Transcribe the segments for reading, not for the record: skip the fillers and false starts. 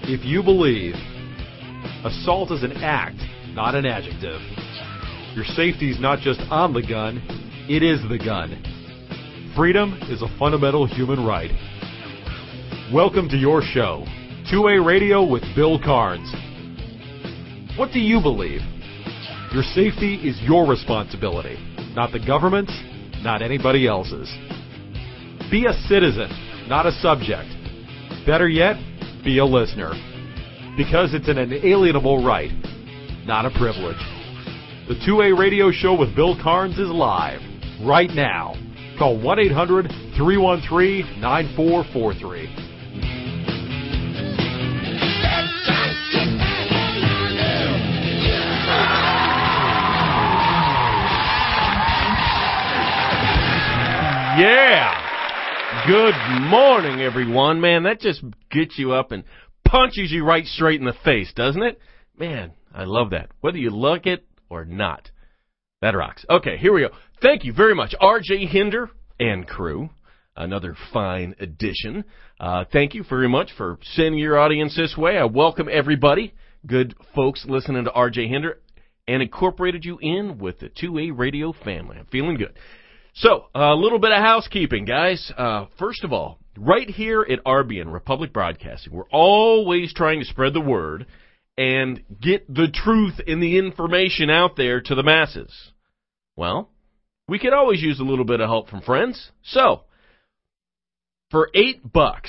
If you believe assault is an act, not an adjective, your safety is not just on the gun, it is the gun. Freedom is a fundamental human right. Welcome to your show, 2A Radio with Bill Carnes. What do you believe? Your safety is your responsibility, not the government's, not anybody else's. Be a citizen, not a subject. Better yet, be a listener. Because it's an inalienable right, not a privilege. The 2A Radio Show with Bill Carnes is live, right now. Call 1-800-313-9443. Yeah! Good morning, everyone. Man, that just gets you up and punches you right straight in the face, doesn't it? Man, I love that. Whether you like it or not. That rocks. Okay, here we go. Thank you very much, R.J. Hinder and crew. Another fine addition. Thank you very much for sending your audience this way. I welcome everybody, good folks listening to R.J. Hinder, and incorporated you in with the 2A Radio family. I'm feeling good. So, a little bit of housekeeping, guys. First of all, right here at RBN, Republic Broadcasting, we're always trying to spread the word and get the truth and the information out there to the masses. Well, we could always use a little bit of help from friends. So, for $8,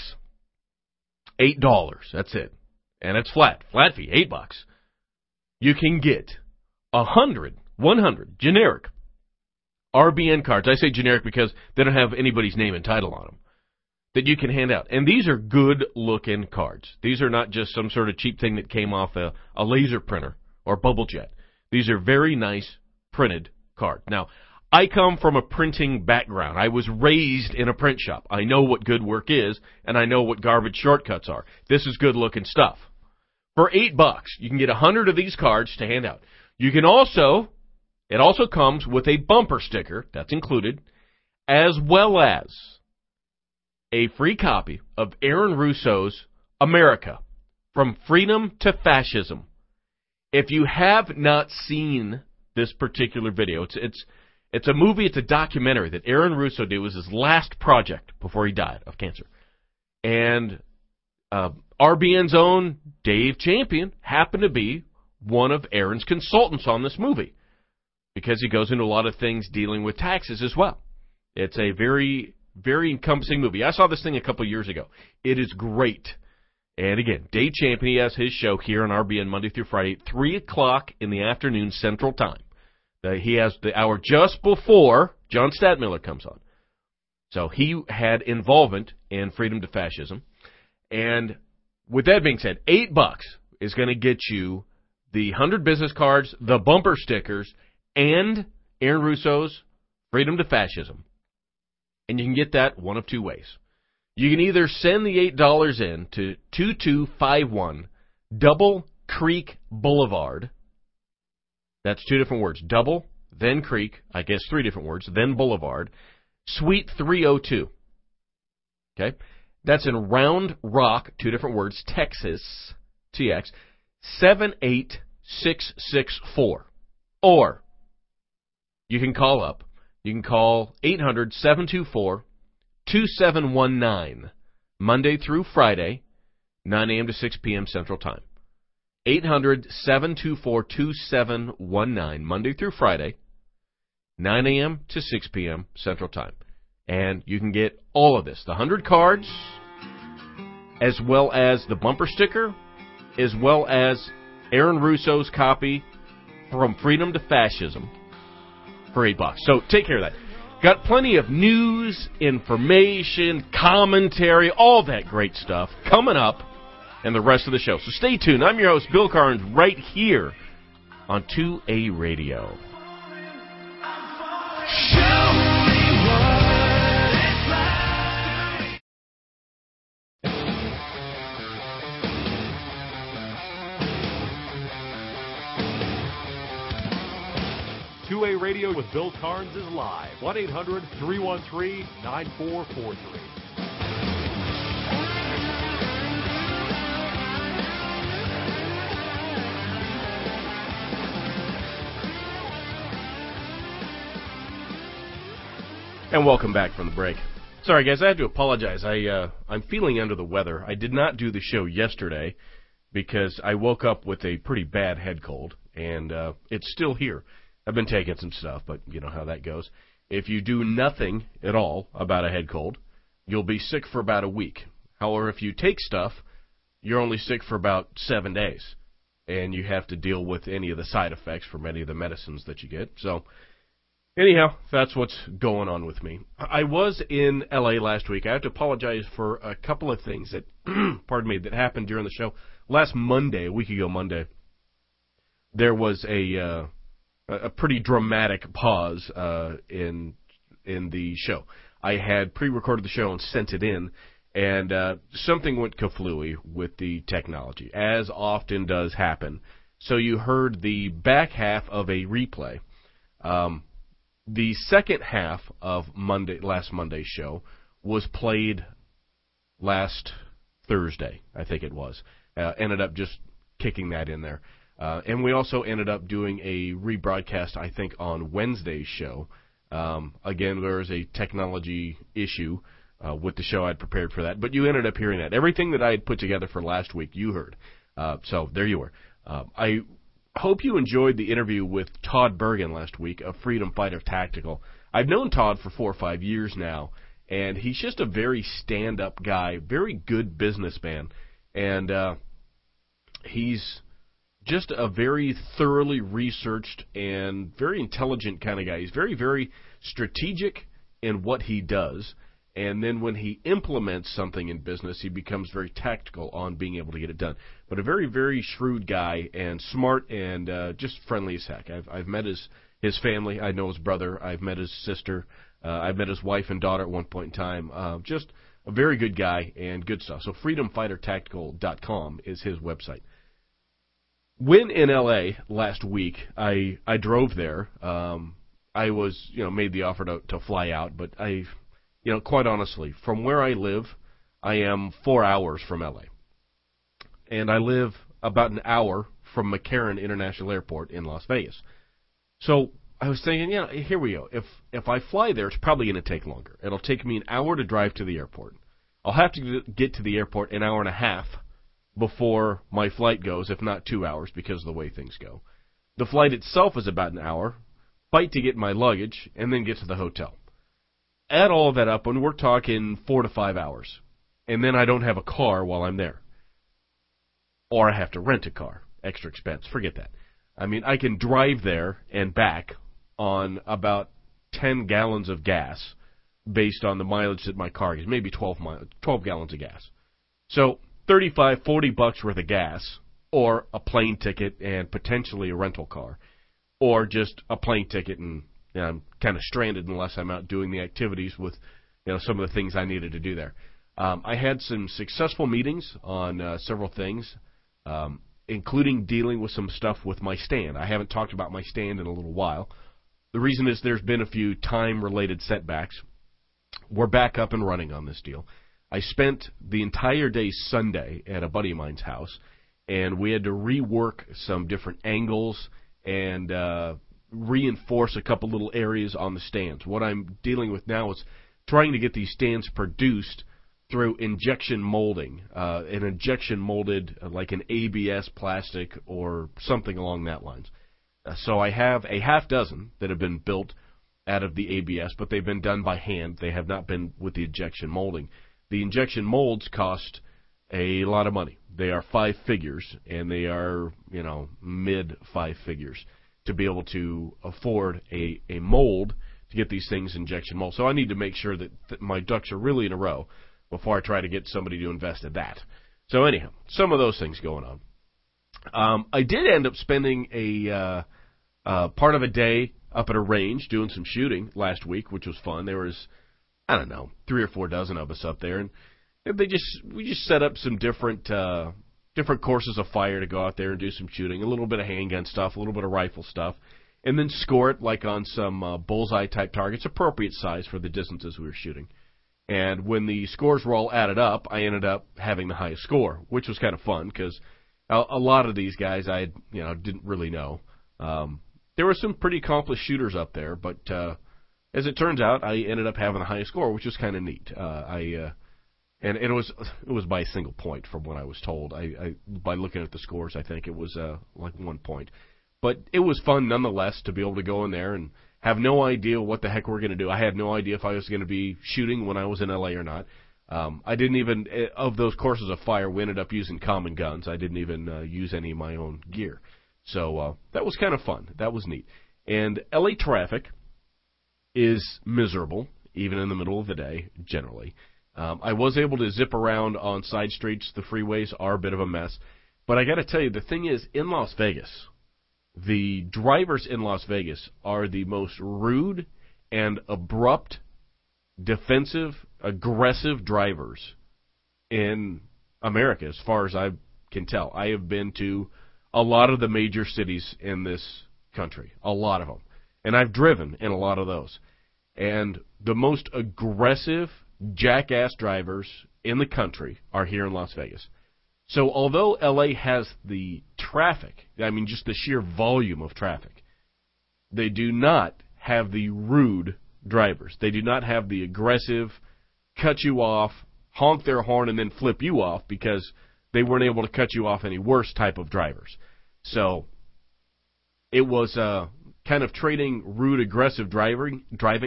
$8, that's it. And it's flat fee, $8. You can get 100 generic RBN cards. I say generic because they don't have anybody's name and title on them that you can hand out. And these are good-looking cards. These are not just some sort of cheap thing that came off a laser printer or bubble jet. These are very nice printed cards. Now, I come from a printing background. I was raised in a print shop. I know what good work is, and I know what garbage shortcuts are. This is good-looking stuff. For $8, you can get 100 of these cards to hand out. You can also... It also comes with a bumper sticker, that's included, as well as a free copy of Aaron Russo's America, From Freedom to Fascism. If you have not seen this particular video, it's a movie, it's a documentary that Aaron Russo did. It was his last project before he died of cancer. And RBN's own Dave Champion happened to be one of Aaron's consultants on this movie, because he goes into a lot of things dealing with taxes as well. It's a very, very encompassing movie. I saw this thing a couple years ago. It is great. And again, Dave Champion, he has his show here on RBN Monday through Friday, 3 o'clock in the afternoon Central Time. He has the hour just before John Stadtmiller comes on. So he had involvement in Freedom to Fascism. And with that being said, $8 is going to get you the 100 business cards, the bumper stickers, and Aaron Russo's Freedom to Fascism. And you can get that one of two ways. You can either send the $8 in to 2251 Double Creek Boulevard. That's two different words. Double, then Creek, I guess three different words, then Boulevard, Suite 302. Okay? That's in Round Rock, two different words, Texas, TX, 78664. Or you can call up. You can call 800-724-2719, Monday through Friday, 9 a.m. to 6 p.m. Central Time. 800-724-2719, Monday through Friday, 9 a.m. to 6 p.m. Central Time. And you can get all of this, the 100 cards, as well as the bumper sticker, as well as Aaron Russo's copy From Freedom to Fascism, for $8. So take care of that. Got plenty of news, information, commentary, all that great stuff coming up in the rest of the show. So stay tuned. I'm your host, Bill Carnes, right here on 2A Radio. Show me what it's like. 2A Radio with Bill Carnes is live. 1-800-313-9443. And welcome back from the break. Sorry, guys, I have to apologize. I'm feeling under the weather. I did not do the show yesterday because I woke up with a pretty bad head cold, and it's still here. I've been taking some stuff, but you know how that goes. If you do nothing at all about a head cold, you'll be sick for about a week. However, if you take stuff, you're only sick for about 7 days, and you have to deal with any of the side effects from any of the medicines that you get. So, anyhow, that's what's going on with me. I was in L.A. last week. I have to apologize for a couple of things that, that happened during the show. Last Monday, a week ago Monday, there was a pretty dramatic pause in the show. I had pre-recorded the show and sent it in, and something went kaflooey with the technology, as often does happen. So you heard the back half of a replay. The second half of last Monday's show was played last Thursday, I think it was. Ended up just kicking that in there. And we also ended up doing a rebroadcast, I think, on Wednesday's show. Again, there was a technology issue with the show. I'd prepared for that. But you ended up hearing that. Everything that I had put together for last week, you heard. So there you were. I hope you enjoyed the interview with Todd Bergen last week of Freedom Fighter Tactical. I've known Todd for 4 or 5 years now, and he's just a very stand-up guy, very good businessman. And he's just a very thoroughly researched and very intelligent kind of guy. He's very, very strategic in what he does, and then when he implements something in business, he becomes very tactical on being able to get it done. But a very, very shrewd guy and smart and just friendly as heck. I've met his family. I know his brother. I've met his sister. I've met his wife and daughter at one point in time. Just a very good guy and good stuff. So freedomfightertactical.com is his website. When in L.A. last week, I drove there. I was, made the offer to fly out, but quite honestly, from where I live, I am 4 hours from L.A. And I live about an hour from McCarran International Airport in Las Vegas. So I was thinking, here we go. If I fly there, it's probably going to take longer. It'll take me an hour to drive to the airport. I'll have to get to the airport an hour and a half before my flight goes, if not 2 hours, because of the way things go. The flight itself is about an hour, fight to get my luggage, and then get to the hotel. Add all of that up, and we're talking 4 to 5 hours. And then I don't have a car while I'm there. Or I have to rent a car. Extra expense. Forget that. I mean, I can drive there and back on about 10 gallons of gas based on the mileage that my car gives. Maybe 12 gallons of gas. So $35, $40 worth of gas, or a plane ticket and potentially a rental car, or just a plane ticket and I'm kind of stranded unless I'm out doing the activities with some of the things I needed to do there. I had some successful meetings on several things, including dealing with some stuff with my stand. I haven't talked about my stand in a little while. The reason is there's been a few time-related setbacks. We're back up and running on this deal. I spent the entire day Sunday at a buddy of mine's house, and we had to rework some different angles and reinforce a couple little areas on the stands. What I'm dealing with now is trying to get these stands produced through injection molding, an injection molded like an ABS plastic or something along that lines. So I have a half dozen that have been built out of the ABS, but they've been done by hand. They have not been with the injection molding. The injection molds cost a lot of money. They are 5 figures, and they are, mid 5 figures to be able to afford a mold to get these things injection mold. So I need to make sure that my ducks are really in a row before I try to get somebody to invest in that. So anyhow, some of those things going on. I did end up spending a part of a day up at a range doing some shooting last week, which was fun. There was, 3 or 4 dozen of us up there, and we just set up some different courses of fire to go out there and do some shooting, a little bit of handgun stuff, a little bit of rifle stuff, and then score it like on some bullseye type targets, appropriate size for the distances we were shooting. And when the scores were all added up, I ended up having the highest score, which was kind of fun because a lot of these guys I didn't really know. There were some pretty accomplished shooters up there, but as it turns out, I ended up having the highest score, which was kind of neat. And it was by a single point from what I was told. I by looking at the scores, I think it was like 1 point. But it was fun nonetheless to be able to go in there and have no idea what the heck we're going to do. I had no idea if I was going to be shooting when I was in LA or not. I didn't even, of those courses of fire, we ended up using common guns. I didn't even use any of my own gear. So that was kind of fun. That was neat. And LA traffic is miserable, even in the middle of the day, generally. I was able to zip around on side streets. The freeways are a bit of a mess. But I got to tell you, the thing is, in Las Vegas, the drivers in Las Vegas are the most rude and abrupt, defensive, aggressive drivers in America, as far as I can tell. I have been to a lot of the major cities in this country, a lot of them. And I've driven in a lot of those. And the most aggressive, jackass drivers in the country are here in Las Vegas. So although LA has the traffic, I mean just the sheer volume of traffic, they do not have the rude drivers. They do not have the aggressive, cut you off, honk their horn, and then flip you off because they weren't able to cut you off any worse type of drivers. So it was kind of trading rude, aggressive driving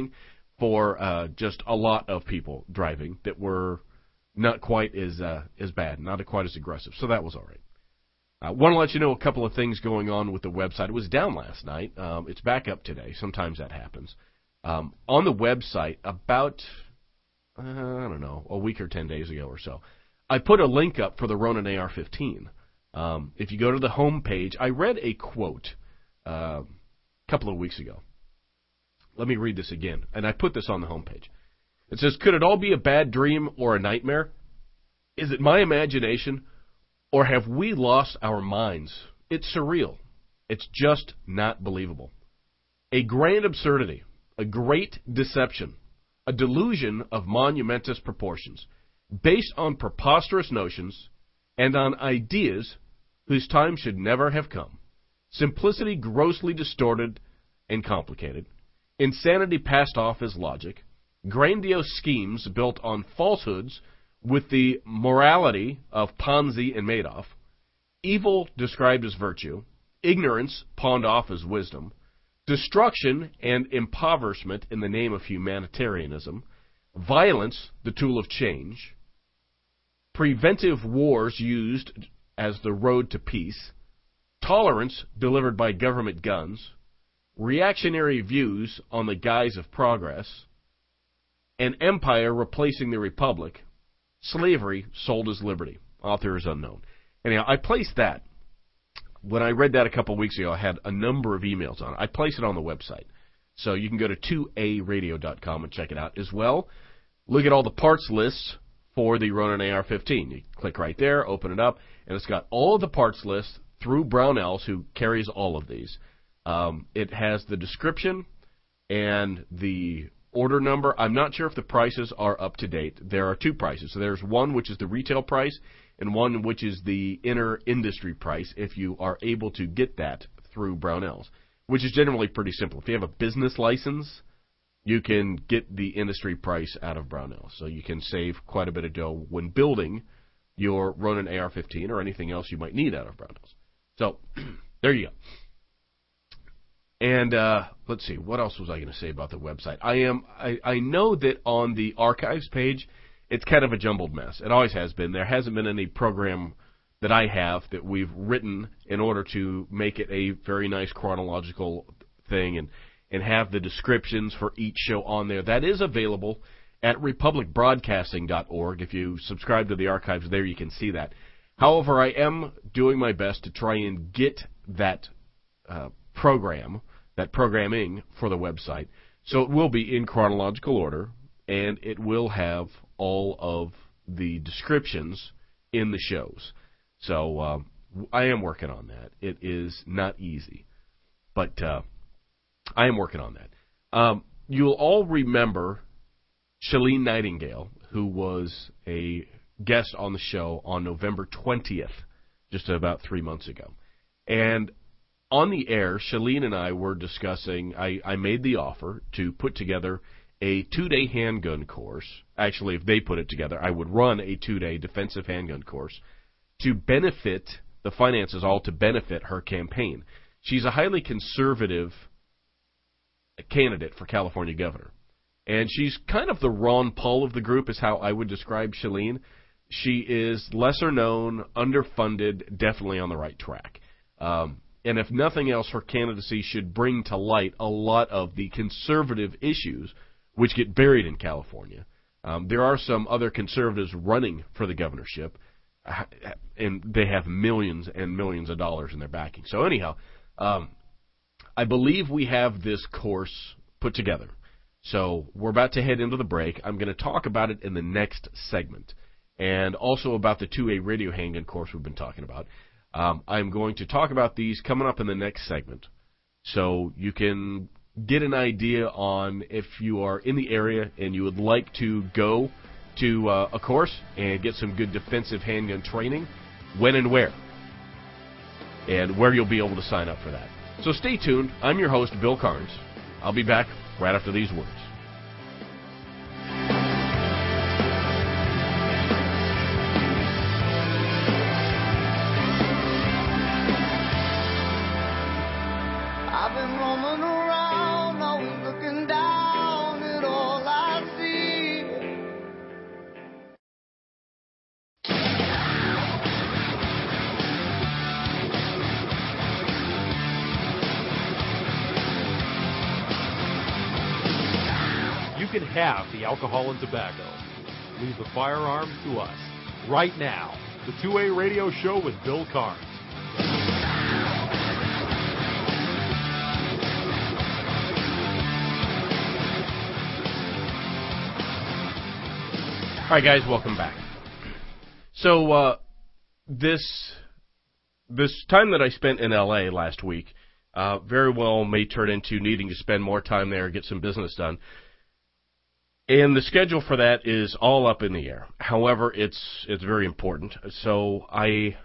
for just a lot of people driving that were not quite as bad, not quite as aggressive. So that was all right. I want to let you know a couple of things going on with the website. It was down last night. It's back up today. Sometimes that happens. On the website, about, I don't know, a week or 10 days ago or so, I put a link up for the Ronin AR-15. If you go to the home page, I read a quote a couple of weeks ago. Let me read this again. And I put this on the home page. It says, "Could it all be a bad dream or a nightmare? Is it my imagination, or have we lost our minds? It's surreal. It's just not believable. A grand absurdity, a great deception, a delusion of monumentous proportions, based on preposterous notions and on ideas whose time should never have come. Simplicity grossly distorted and complicated, insanity passed off as logic, grandiose schemes built on falsehoods with the morality of Ponzi and Madoff, evil described as virtue, ignorance pawned off as wisdom, destruction and impoverishment in the name of humanitarianism, violence the tool of change, preventive wars used as the road to peace, tolerance delivered by government guns, reactionary views on the guise of progress, an empire replacing the republic, slavery sold as liberty." Author is unknown. Anyhow, I placed that. When I read that a couple of weeks ago, I had a number of emails on it. I placed it on the website. So you can go to 2aradio.com and check it out as well. Look at all the parts lists for the Ronin AR-15. You click right there, open it up, and it's got all of the parts lists through Brownells, who carries all of these. It has the description and the order number. I'm not sure if the prices are up to date. There are two prices. So there's one which is the retail price and one which is the inner industry price if you are able to get that through Brownells, which is generally pretty simple. If you have a business license, you can get the industry price out of Brownells. So you can save quite a bit of dough when building your Ronin AR-15 or anything else you might need out of Brownells. So there you go. And let's see, what else was I going to say about the website? I know that on the archives page, it's kind of a jumbled mess. It always has been. There hasn't been any program that I have that we've written in order to make it a very nice chronological thing and have the descriptions for each show on there. That is available at republicbroadcasting.org. If you subscribe to the archives there, you can see that. However, I am doing my best to try and get that programming for the website. So it will be in chronological order, and it will have all of the descriptions in the shows. So I am working on that. It is not easy, but I am working on that. You'll all remember Shalene Nightingale, who was a guest on the show on November 20th, just about 3 months ago. And on the air, Shalene and I were discussing, I made the offer to put together a 2-day handgun course. Actually, if they put it together, I would run a 2-day defensive handgun course to benefit the finances, all to benefit her campaign. She's a highly conservative candidate for California governor. And she's kind of the Ron Paul of the group is how I would describe Shalene. She is lesser known, underfunded, definitely on the right track. And if nothing else, her candidacy should bring to light a lot of the conservative issues which get buried in California. There are some other conservatives running for the governorship, and they have millions and millions of dollars in their backing. So anyhow, I believe we have this course put together. So we're about to head into the break. I'm going to talk about it in the next segment, and also about the 2A radio handgun course we've been talking about. I'm going to talk about these coming up in the next segment, so you can get an idea on if you are in the area and you would like to go to a course and get some good defensive handgun training, when and where you'll be able to sign up for that. So stay tuned. I'm your host, Bill Carnes. I'll be back right after these words. I've been roaming around, always looking down at all I see. You can have the alcohol and tobacco. Leave the firearms to us. Right now, the 2A Radio Show with Bill Carnes. All right, guys, welcome back. So this time that I spent in L.A. last week very well may turn into needing to spend more time there and get some business done. And the schedule for that is all up in the air. However, it's very important. So I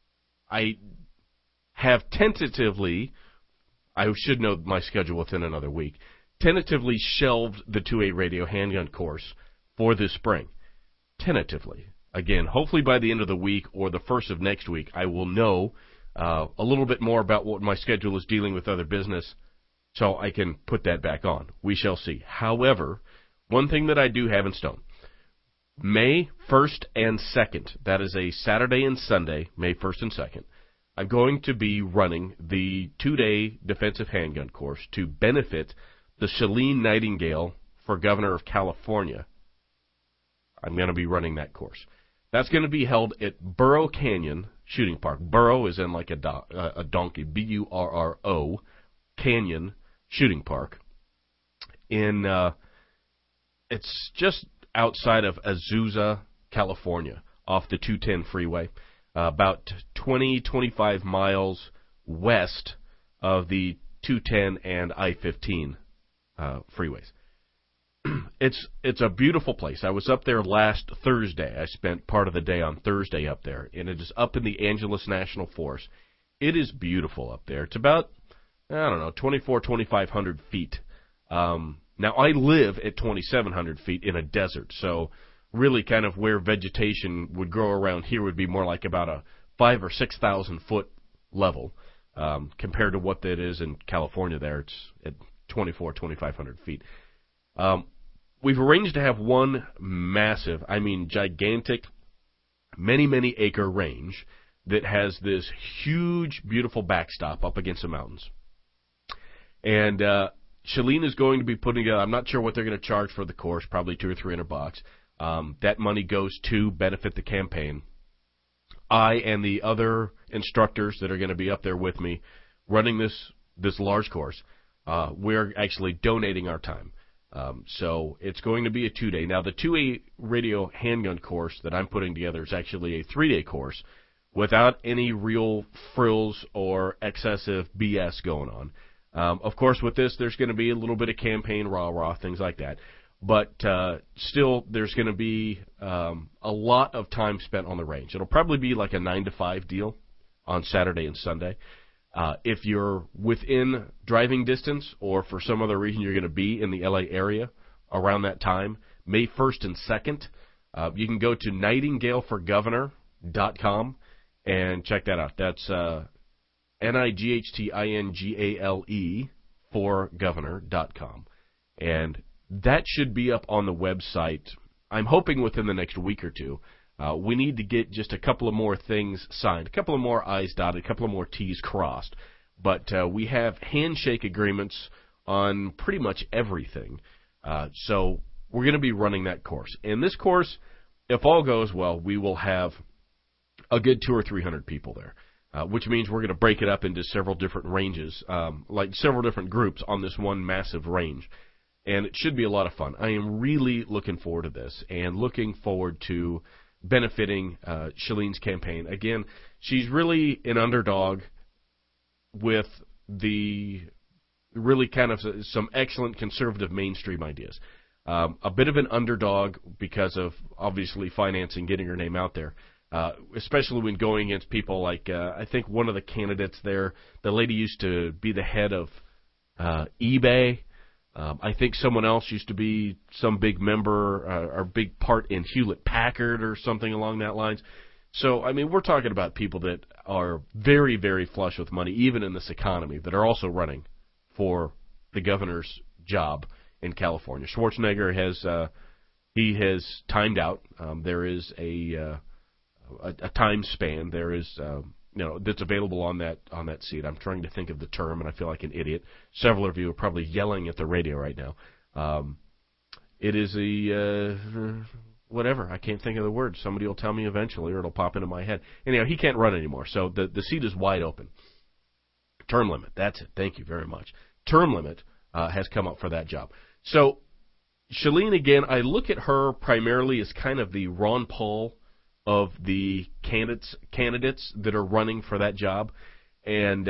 have tentatively, I should know my schedule within another week, tentatively shelved the 2A radio handgun course for this spring. Tentatively. Again, hopefully by the end of the week or the first of next week, I will know a little bit more about what my schedule is dealing with other business, so I can put that back on. We shall see. However, one thing that I do have in stone, May 1st and 2nd, that is a Saturday and Sunday, May 1st and 2nd, I'm going to be running the 2-day defensive handgun course to benefit the Shalene Nightingale for Governor of California. I'm going to be running that course. That's going to be held at Burro Canyon Shooting Park. Burro is in like a donkey, B-U-R-R-O, Canyon Shooting Park. It's just outside of Azusa, California, off the 210 freeway, about 25 miles west of the 210 and I-15 freeways. It's a beautiful place. I was up there last Thursday. I spent part of the day on Thursday up there, and it is up in the Angeles National Forest. It is beautiful up there. It's about, 2,500 feet. Now, I live at 2,700 feet in a desert, so really kind of where vegetation would grow around here would be more like about a 5,000 or 6,000 foot level compared to what that is in California there. It's at 2,500 feet. We've arranged to have one massive, gigantic, many acre range that has this huge, beautiful backstop up against the mountains. And Shalene is going to be putting together, I'm not sure what they're going to charge for the course, probably $200 or $300. That money goes to benefit the campaign. I and the other instructors that are going to be up there with me running this large course, we're actually donating our time. So it's going to be a 2-day. Now, the 2A radio handgun course that I'm putting together is actually a 3-day course without any real frills or excessive BS going on. Of course, with this, there's going to be a little bit of campaign rah-rah, things like that. But still, there's going to be a lot of time spent on the range. It'll probably be like a 9 to 5 deal on Saturday and Sunday. If you're within driving distance or for some other reason you're going to be in the LA area around that time, May 1st and 2nd, you can go to nightingaleforgovernor.com and check that out. That's NIGHTINGALE for governor.com. And that should be up on the website, I'm hoping within the next week or two. We need to get just a couple of more things signed, a couple of more I's dotted, a couple of more T's crossed. But we have handshake agreements on pretty much everything. So we're going to be running that course. And this course, if all goes well, we will have a good 200 or 300 people there, which means we're going to break it up into several different ranges, like several different groups on this one massive range. And it should be a lot of fun. I am really looking forward to this and looking forward to benefiting Shalene's campaign. Again, she's really an underdog with the really kind of some excellent conservative mainstream ideas. A bit of an underdog because of, obviously, financing, getting her name out there, especially when going against people like, I think one of the candidates there, the lady used to be the head of eBay. I think someone else used to be some big member or big part in Hewlett-Packard or something along that lines. So, I mean, we're talking about people that are very, very flush with money, even in this economy, that are also running for the governor's job in California. Schwarzenegger has timed out. There is a time span. There is that's available on that seat. I'm trying to think of the term, and I feel like an idiot. Several of you are probably yelling at the radio right now. It is whatever. I can't think of the word. Somebody will tell me eventually, or it'll pop into my head. Anyhow, he can't run anymore, so the seat is wide open. Term limit. That's it. Thank you very much. Term limit has come up for that job. So Shalene, again, I look at her primarily as kind of the Ron Paul of the candidates that are running for that job. And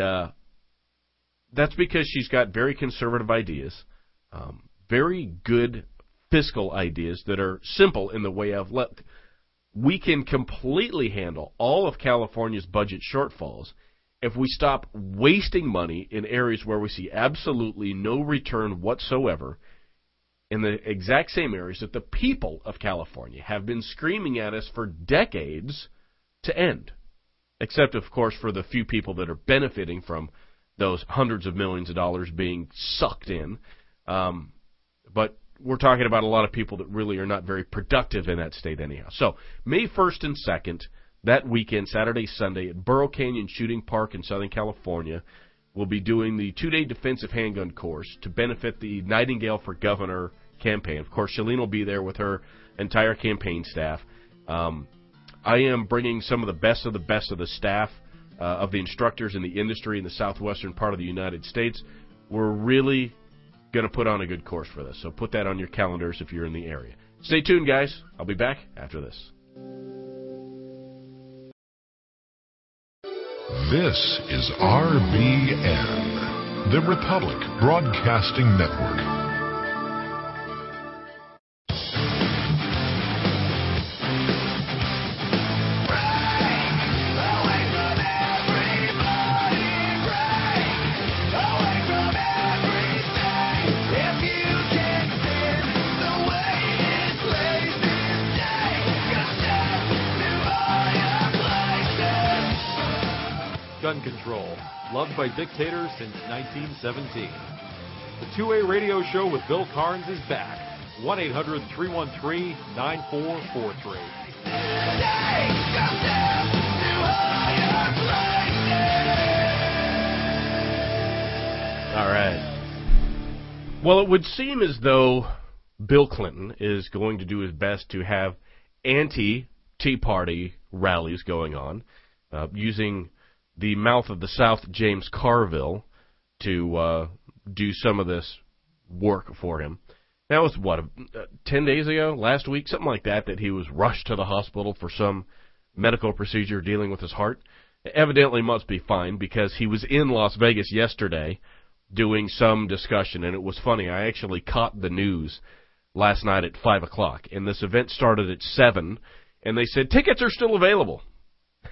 that's because she's got very conservative ideas, very good fiscal ideas that are simple in the way of, look, we can completely handle all of California's budget shortfalls if we stop wasting money in areas where we see absolutely no return whatsoever, in the exact same areas that the people of California have been screaming at us for decades to end. Except, of course, for the few people that are benefiting from those hundreds of millions of dollars being sucked in. But we're talking about a lot of people that really are not very productive in that state anyhow. So, May 1st and 2nd, that weekend, Saturday, Sunday, at Burro Canyon Shooting Park in Southern California, we'll be doing the 2-day defensive handgun course to benefit the Nightingale for Governor campaign. Of course, Shalene will be there with her entire campaign staff. I am bringing some of the best of the staff, of the instructors in the industry in the southwestern part of the United States. We're really going to put on a good course for this, so put that on your calendars if you're in the area. Stay tuned, guys. I'll be back after this. This is RBN, the Republic Broadcasting Network. Gun control, loved by dictators since 1917. The 2A radio show with Bill Carnes is back. 1-800-313-9443. All right. Well, it would seem as though Bill Clinton is going to do his best to have anti-Tea Party rallies going on, using the mouth of the South, James Carville, to do some of this work for him. That was, 10 days ago, last week, something like that he was rushed to the hospital for some medical procedure dealing with his heart. Evidently must be fine, because he was in Las Vegas yesterday doing some discussion, and it was funny. I actually caught the news last night at 5 o'clock, and this event started at 7, and they said, tickets are still available.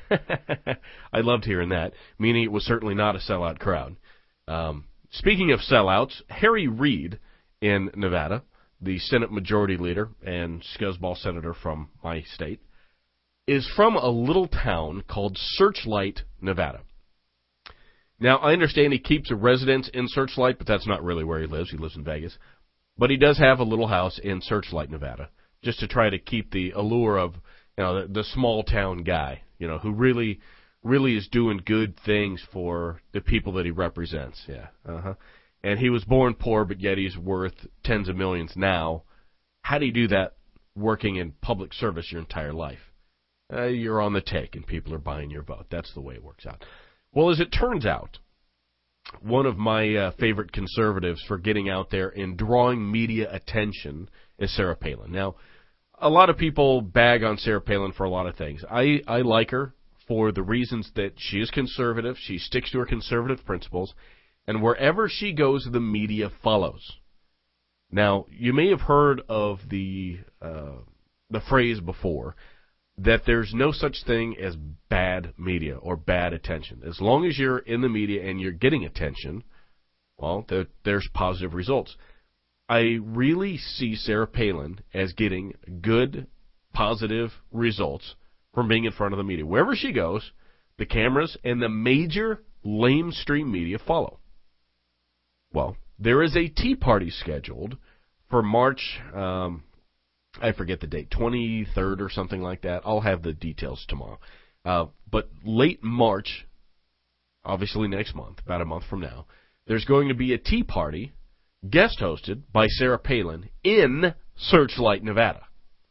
I loved hearing that, meaning it was certainly not a sellout crowd. Speaking of sellouts, Harry Reid in Nevada, the Senate Majority Leader and scuzzball senator from my state, is from a little town called Searchlight, Nevada. Now, I understand he keeps a residence in Searchlight, but that's not really where he lives. He lives in Vegas. But he does have a little house in Searchlight, Nevada, just to try to keep the allure of, the small town guy, who really is doing good things for the people that he represents. Yeah. And he was born poor, but yet he's worth tens of millions now. How do you do that working in public service your entire life? You're on the take, and people are buying your vote. That's the way it works out. Well, as it turns out, one of my favorite conservatives for getting out there and drawing media attention is Sarah Palin. Now, a lot of people bag on Sarah Palin for a lot of things. I like her for the reasons that she is conservative. She sticks to her conservative principles. And wherever she goes, the media follows. Now, you may have heard of the phrase before that there's no such thing as bad media or bad attention. As long as you're in the media and you're getting attention, well, there's positive results. I really see Sarah Palin as getting good, positive results from being in front of the media. Wherever she goes, the cameras and the major lamestream media follow. Well, there is a tea party scheduled for March, I forget the date, 23rd or something like that. I'll have the details tomorrow. But late March, obviously next month, about a month from now, there's going to be a tea party guest hosted by Sarah Palin in Searchlight, Nevada.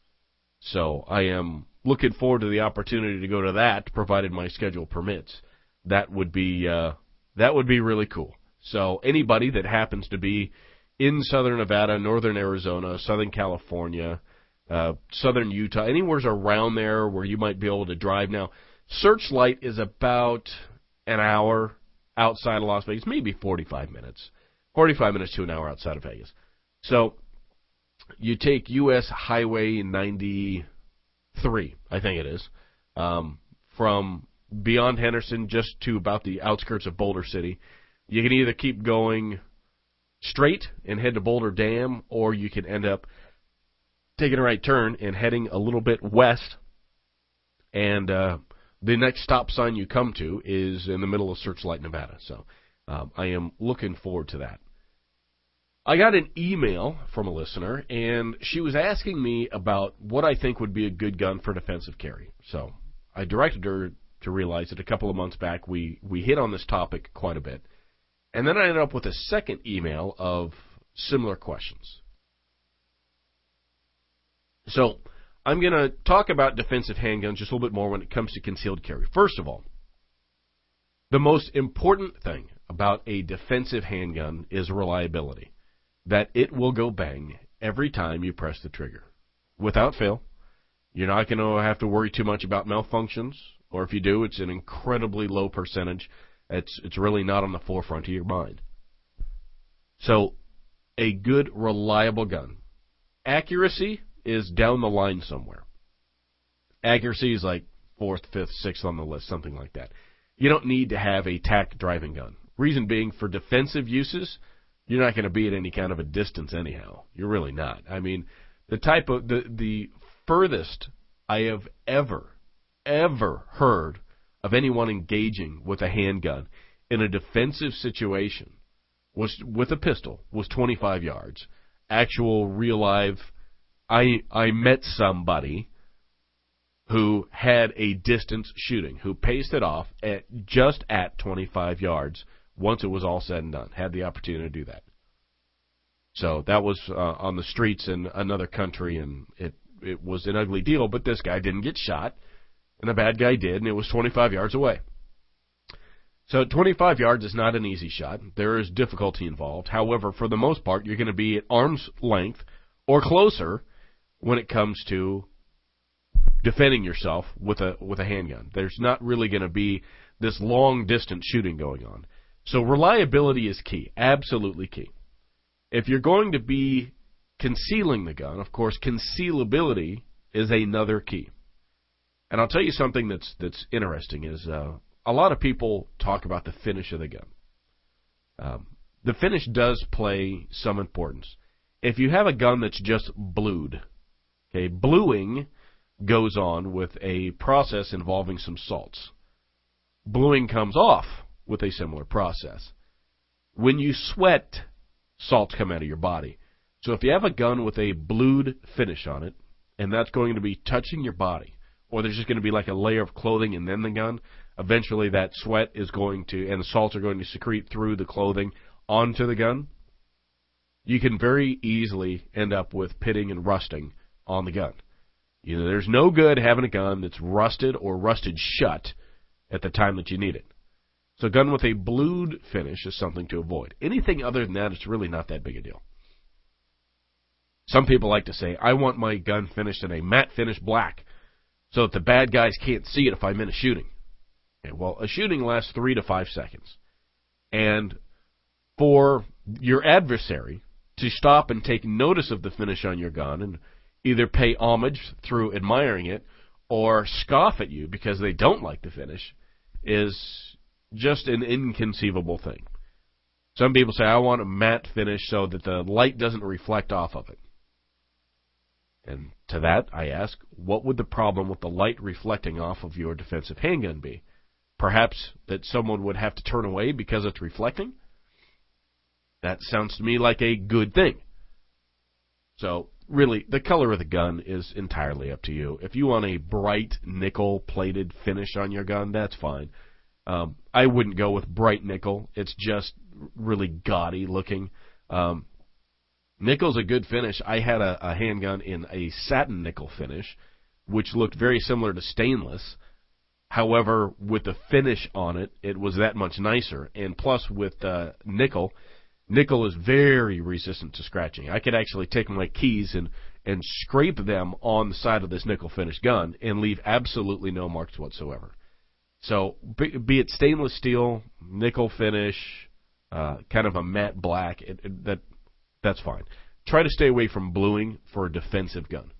So I am looking forward to the opportunity to go to that, provided my schedule permits. That would be really cool. So anybody that happens to be in southern Nevada, northern Arizona, southern California, southern Utah, anywhere around there where you might be able to drive. Now, Searchlight is about an hour outside of Las Vegas, maybe 45 minutes. 45 minutes to an hour outside of Vegas. So you take U.S. Highway 93, I think it is, from beyond Henderson just to about the outskirts of Boulder City. You can either keep going straight and head to Boulder Dam, or you can end up taking a right turn and heading a little bit west, and the next stop sign you come to is in the middle of Searchlight, Nevada. So I am looking forward to that. I got an email from a listener, and she was asking me about what I think would be a good gun for defensive carry. So I directed her to realize that a couple of months back we hit on this topic quite a bit. And then I ended up with a second email of similar questions. So I'm going to talk about defensive handguns just a little bit more when it comes to concealed carry. First of all, the most important thing about a defensive handgun is reliability. That it will go bang every time you press the trigger. Without fail. You're not going to have to worry too much about malfunctions, or if you do, it's an incredibly low percentage. It's really not on the forefront of your mind. So, a good, reliable gun. Accuracy is down the line somewhere. Accuracy is like 4th, 5th, 6th on the list, something like that. You don't need to have a tack driving gun. Reason being, for defensive uses, you're not going to be at any kind of a distance anyhow. You're really not. I mean, the furthest I have ever heard of anyone engaging with a handgun in a defensive situation was with a pistol was 25 yards. Actual real live, I met somebody who had a distance shooting, who paced it off at just at 25 yards once it was all said and done. Had the opportunity to do that. So that was on the streets in another country, and it was an ugly deal, but this guy didn't get shot, and the bad guy did, and it was 25 yards away. So 25 yards is not an easy shot. There is difficulty involved. However, for the most part, you're going to be at arm's length or closer when it comes to defending yourself with a handgun. There's not really going to be this long-distance shooting going on. So reliability is key, absolutely key. If you're going to be concealing the gun, of course, concealability is another key. And I'll tell you something that's interesting is a lot of people talk about the finish of the gun. The finish does play some importance. If you have a gun that's just blued, okay, bluing goes on with a process involving some salts. Bluing comes off with a similar process. When you sweat, salts come out of your body. So if you have a gun with a blued finish on it, and that's going to be touching your body, or there's just going to be like a layer of clothing and then the gun, eventually that sweat is going to, and the salts are going to secrete through the clothing onto the gun, you can very easily end up with pitting and rusting on the gun. You know, there's no good having a gun that's rusted or rusted shut at the time that you need it. So a gun with a blued finish is something to avoid. Anything other than that, it's really not that big a deal. Some people like to say, I want my gun finished in a matte finish black so that the bad guys can't see it if I'm in a shooting. Okay, well, a shooting lasts 3 to 5 seconds. And for your adversary to stop and take notice of the finish on your gun and either pay homage through admiring it or scoff at you because they don't like the finish is just an inconceivable thing. Some people say, I want a matte finish so that the light doesn't reflect off of it. And to that, I ask, what would the problem with the light reflecting off of your defensive handgun be? Perhaps that someone would have to turn away because it's reflecting? That sounds to me like a good thing. So, really, the color of the gun is entirely up to you. If you want a bright nickel-plated finish on your gun, that's fine. I wouldn't go with bright nickel. It's just really gaudy looking. Nickel's a good finish. I had a handgun in a satin nickel finish, which looked very similar to stainless. However, with the finish on it, it was that much nicer. And plus, with nickel is very resistant to scratching. I could actually take my keys and scrape them on the side of this nickel finish gun and leave absolutely no marks whatsoever. So, be it stainless steel, nickel finish, kind of a matte black, that's fine. Try to stay away from bluing for a defensive gun.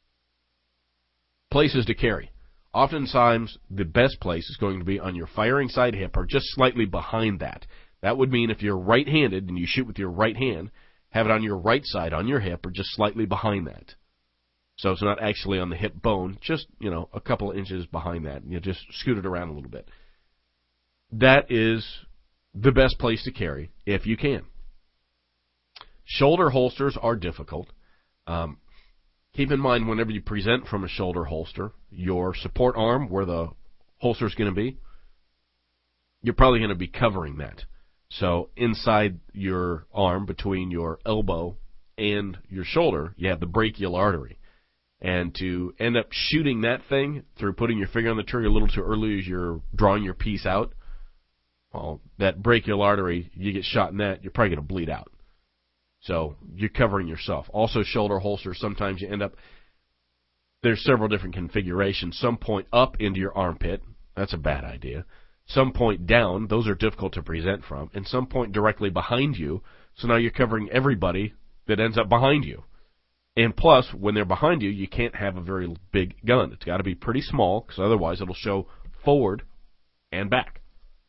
Places to carry. Oftentimes, the best place is going to be on your firing side hip or just slightly behind that. That would mean if you're right-handed and you shoot with your right hand, have it on your right side on your hip or just slightly behind that. So it's not actually on the hip bone, just, a couple of inches behind that. And you just scoot it around a little bit. That is the best place to carry if you can. Shoulder holsters are difficult. Keep in mind whenever you present from a shoulder holster, your support arm, where the holster is going to be, you're probably going to be covering that. So inside your arm, between your elbow and your shoulder, you have the brachial artery. And to end up shooting that thing through putting your finger on the trigger a little too early as you're drawing your piece out, well, that brachial artery, you get shot in that, you're probably going to bleed out. So you're covering yourself. Also, shoulder holsters, sometimes you end up, there's several different configurations. Some point up into your armpit. That's a bad idea. Some point down. Those are difficult to present from. And some point directly behind you. So now you're covering everybody that ends up behind you. And plus, when they're behind you, you can't have a very big gun. It's got to be pretty small, because otherwise it'll show forward and back.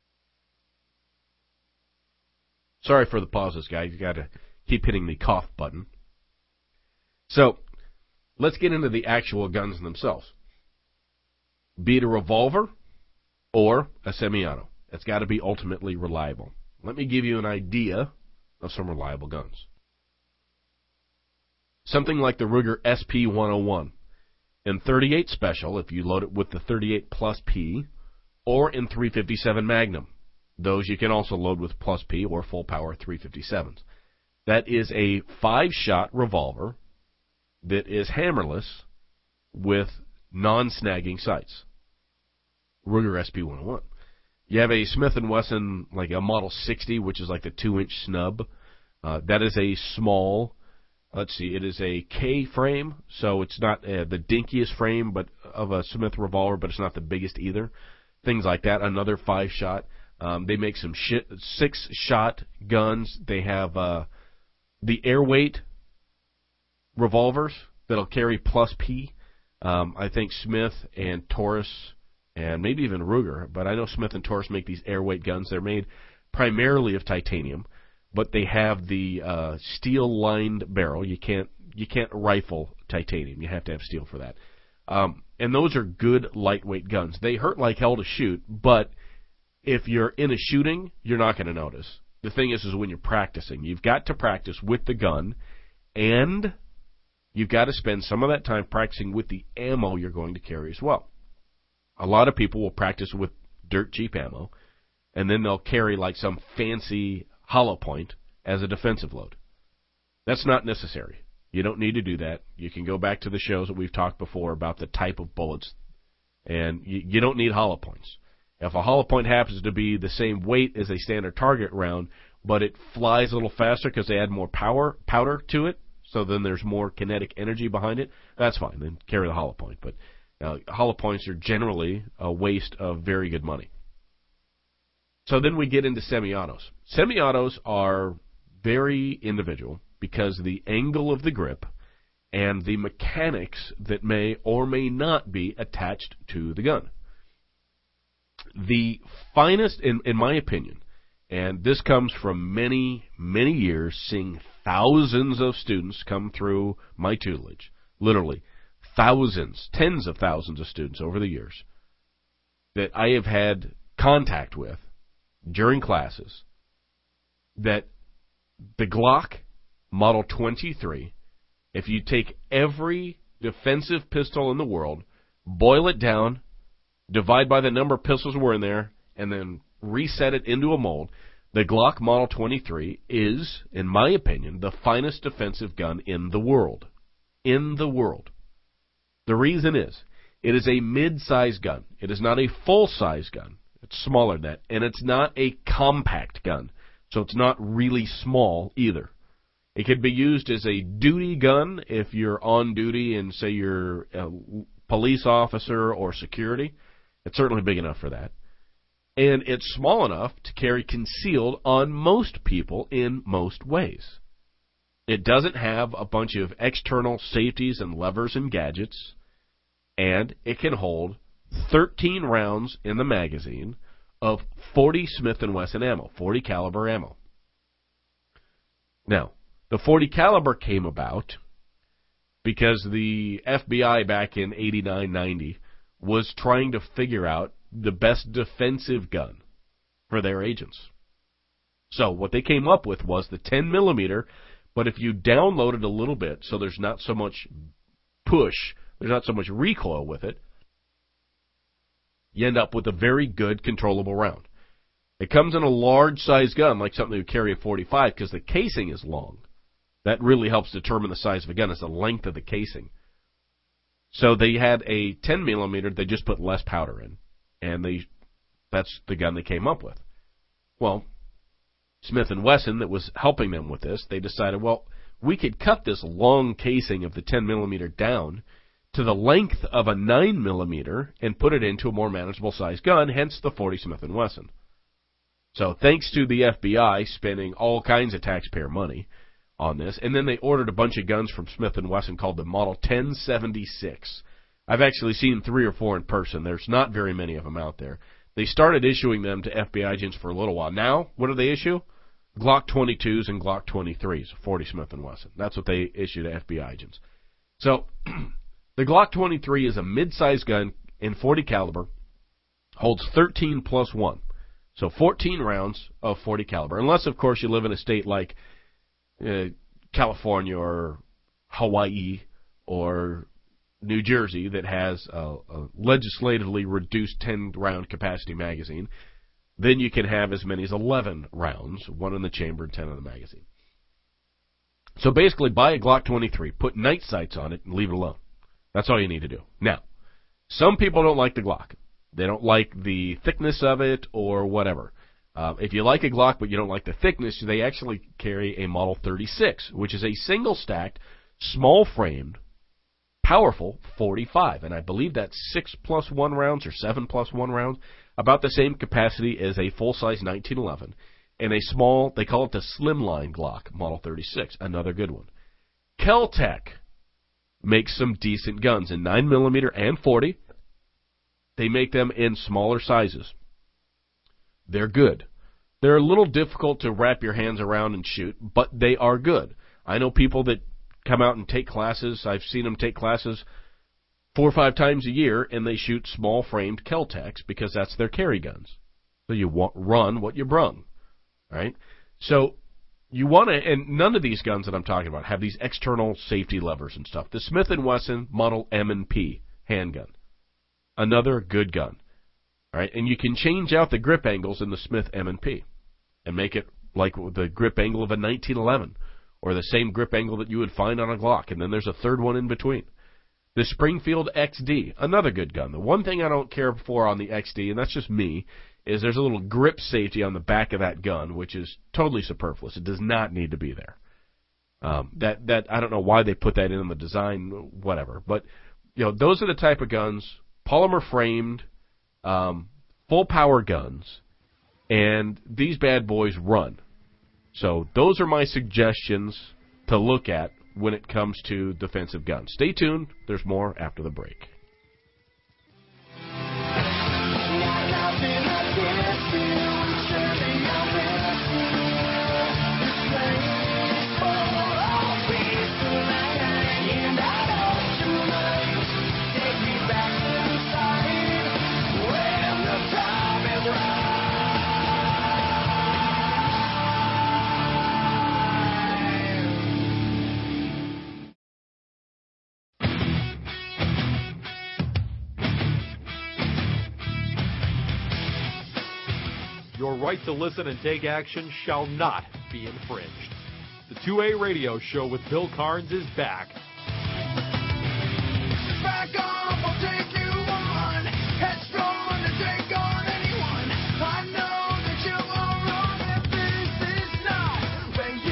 Sorry for the pauses, guys. You got to keep hitting the cough button. So, let's get into the actual guns themselves. Be it a revolver or a semi-auto. It's got to be ultimately reliable. Let me give you an idea of some reliable guns. Something like the Ruger SP-101 in .38 Special, if you load it with the .38 Plus P, or in .357 Magnum. Those you can also load with Plus P or full power .357s. That is a 5-shot revolver that is hammerless with non-snagging sights. Ruger SP-101. You have a Smith & Wesson, like a Model 60, which is like the 2-inch snub. That is a small, it is a K frame, so it's not the dinkiest frame but of a Smith revolver, but it's not the biggest either. Things like that. Another 5-shot. They make some 6-shot guns. They have the airweight revolvers that'll carry Plus P. I think Smith and Taurus and maybe even Ruger, but I know Smith and Taurus make these airweight guns. They're made primarily of titanium, but they have the steel-lined barrel. You can't rifle titanium. You have to have steel for that. And those are good lightweight guns. They hurt like hell to shoot, but if you're in a shooting, you're not going to notice. The thing is when you're practicing, you've got to practice with the gun, and you've got to spend some of that time practicing with the ammo you're going to carry as well. A lot of people will practice with dirt cheap ammo, and then they'll carry like some fancy hollow point as a defensive load. That's not necessary. You don't need to do that. You can go back to the shows that we've talked before about the type of bullets, and you don't need hollow points. If a hollow point happens to be the same weight as a standard target round, but it flies a little faster because they add more powder to it, so then there's more kinetic energy behind it, that's fine. Then carry the hollow point. But hollow points are generally a waste of very good money. So then we get into semi-autos. Semi-autos are very individual because the angle of the grip and the mechanics that may or may not be attached to the gun. The finest, in my opinion, and this comes from many, many years seeing thousands of students come through my tutelage, literally thousands, tens of thousands of students over the years that I have had contact with during classes, that the Glock Model 23, if you take every defensive pistol in the world, boil it down, divide by the number of pistols were in there, and then reset it into a mold, the Glock Model 23 is, in my opinion, the finest defensive gun in the world. In the world. The reason is, it is a mid-size gun. It is not a full-size gun. It's smaller than that. And it's not a compact gun. So it's not really small either. It could be used as a duty gun if you're on duty and say you're a police officer or security. It's certainly big enough for that. And it's small enough to carry concealed on most people in most ways. It doesn't have a bunch of external safeties and levers and gadgets. And it can hold 13 rounds in the magazine of 40 Smith & Wesson ammo, 40 caliber ammo. Now, the 40 caliber came about because the FBI back in 89-90 was trying to figure out the best defensive gun for their agents. So what they came up with was the 10 millimeter, but if you download it a little bit so there's not so much push, there's not so much recoil with it, you end up with a very good controllable round. It comes in a large size gun, like something that would carry a 45, because the casing is long. That really helps determine the size of a gun, is the length of the casing. So they had a 10 millimeter, they just put less powder in. And that's the gun they came up with. Well, Smith & Wesson, that was helping them with this, they decided, well, we could cut this long casing of the 10 millimeter down to the length of a 9 millimeter and put it into a more manageable size gun, hence the 40 Smith & Wesson. So thanks to the FBI spending all kinds of taxpayer money on this, and then they ordered a bunch of guns from Smith & Wesson called the Model 1076. I've actually seen 3 or 4 in person. There's not very many of them out there. They started issuing them to FBI agents for a little while. Now, what do they issue? Glock 22s and Glock 23s, 40 Smith & Wesson. That's what they issue to FBI agents. So the Glock 23 is a mid-sized gun in 40 caliber, holds 13 plus 1. So 14 rounds of 40 caliber, unless, of course, you live in a state like California or Hawaii or New Jersey that has a legislatively reduced 10-round capacity magazine. Then you can have as many as 11 rounds, 1 in the chamber and 10 in the magazine. So basically, buy a Glock 23, put night sights on it, and leave it alone. That's all you need to do. Now, some people don't like the Glock. They don't like the thickness of it or whatever. If you like a Glock but you don't like the thickness, they actually carry a Model 36, which is a single-stacked, small-framed, powerful 45. And I believe that's 6 plus 1 rounds or 7 plus 1 rounds, about the same capacity as a full-size 1911. And a small, they call it the Slimline Glock, Model 36, another good one. Kel-Tec makes some decent guns in 9mm and 40. They make them in smaller sizes. They're good. They're a little difficult to wrap your hands around and shoot, but they are good. I know people that come out and take classes. I've seen them take classes 4 or 5 times a year, and they shoot small-framed Kel-Tecs because that's their carry guns. So you run what you brung, right? So you want to, and none of these guns that I'm talking about have these external safety levers and stuff. The Smith & Wesson Model M&P handgun, another good gun, all right? And you can change out the grip angles in the Smith M&P and make it like the grip angle of a 1911 or the same grip angle that you would find on a Glock, and then there's a third one in between. The Springfield XD, another good gun. The one thing I don't care for on the XD, and that's just me, is there's a little grip safety on the back of that gun, which is totally superfluous. It does not need to be there. That I don't know why they put that in the design, whatever. But those are the type of guns, polymer framed, full power guns, and these bad boys run. So those are my suggestions to look at when it comes to defensive guns. Stay tuned. There's more after the break. Your right to listen and take action shall not be infringed. The 2A Radio Show with Bill Carnes is back. Back off, I'll take you on. Headstrong to take on anyone. I know that you are wrong if this is not where you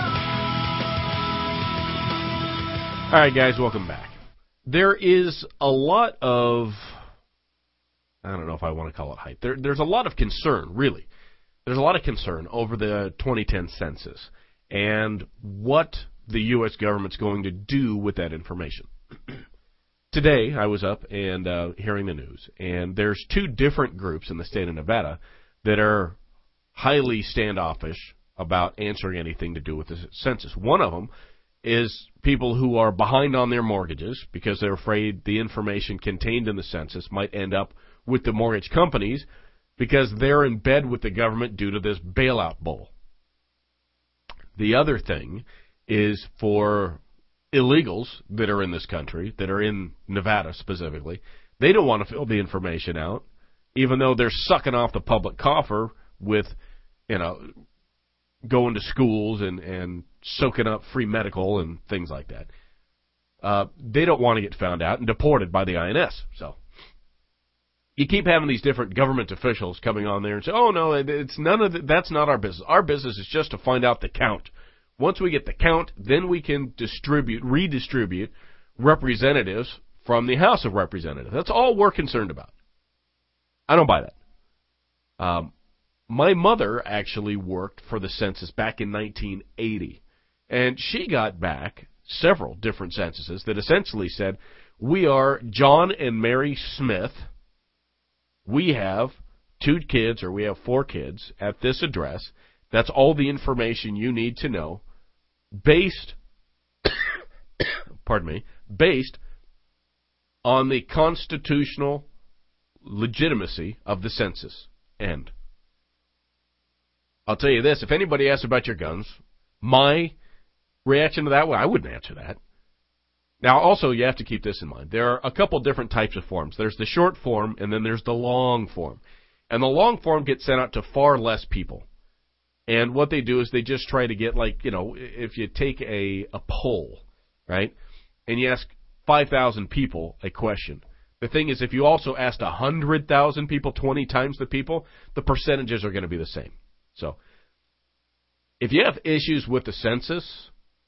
belong. All right, guys, welcome back. There is a lot of, I don't know if I want to call it hype. There's a lot of concern, really. There's a lot of concern over the 2010 census and what the U.S. government's going to do with that information. Today, I was up and hearing the news, and there's 2 different groups in the state of Nevada that are highly standoffish about answering anything to do with the census. One of them is people who are behind on their mortgages because they're afraid the information contained in the census might end up with the mortgage companies because they're in bed with the government due to this bailout bull. The other thing is for illegals that are in this country, that are in Nevada specifically. They don't want to fill the information out, even though they're sucking off the public coffer with, going to schools and soaking up free medical and things like that. They don't want to get found out and deported by the INS. So you keep having these different government officials coming on there and say, "Oh no, it's none of that's not our business. Our business is just to find out the count. Once we get the count, then we can redistribute representatives from the House of Representatives. That's all we're concerned about." I don't buy that. My mother actually worked for the census back in 1980, and she got back several different censuses that essentially said, "We are John and Mary Smith. We have 2 kids, or we have 4 kids at this address. That's all the information you need to know based based on the constitutional legitimacy of the census." End. I'll tell you this, if anybody asks about your guns, my reaction to that, well, I wouldn't answer that. Now, also, you have to keep this in mind. There are a couple different types of forms. There's the short form, and then there's the long form. And the long form gets sent out to far less people. And what they do is they just try to get, if you take a poll, right, and you ask 5,000 people a question. The thing is, if you also asked 100,000 people, 20 times the people, the percentages are going to be the same. So, if you have issues with the census,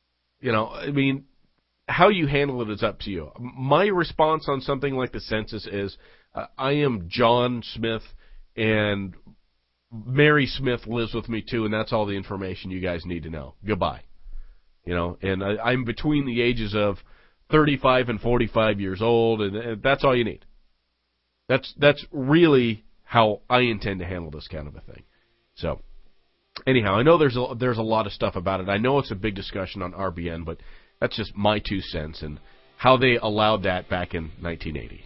how you handle it is up to you. My response on something like the census is, I am John Smith, and Mary Smith lives with me too, and that's all the information you guys need to know. Goodbye. And I'm between the ages of 35 and 45 years old, and that's all you need. That's really how I intend to handle this kind of a thing. So, anyhow, I know there's a lot of stuff about it. I know it's a big discussion on RBN, but that's just my 2 cents and how they allowed that back in 1980.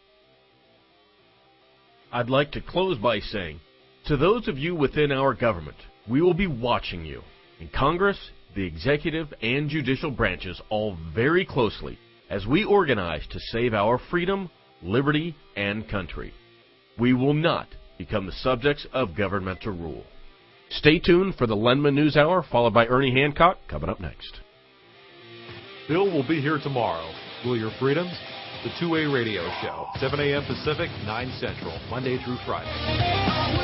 I'd like to close by saying, to those of you within our government, we will be watching you in Congress, the executive, and judicial branches all very closely as we organize to save our freedom, liberty, and country. We will not become the subjects of governmental rule. Stay tuned for the Lendman News Hour, followed by Ernie Hancock, coming up next. Bill will be here tomorrow. Will your freedoms? The 2A Radio Show, 7 a.m. Pacific, 9 Central, Monday through Friday.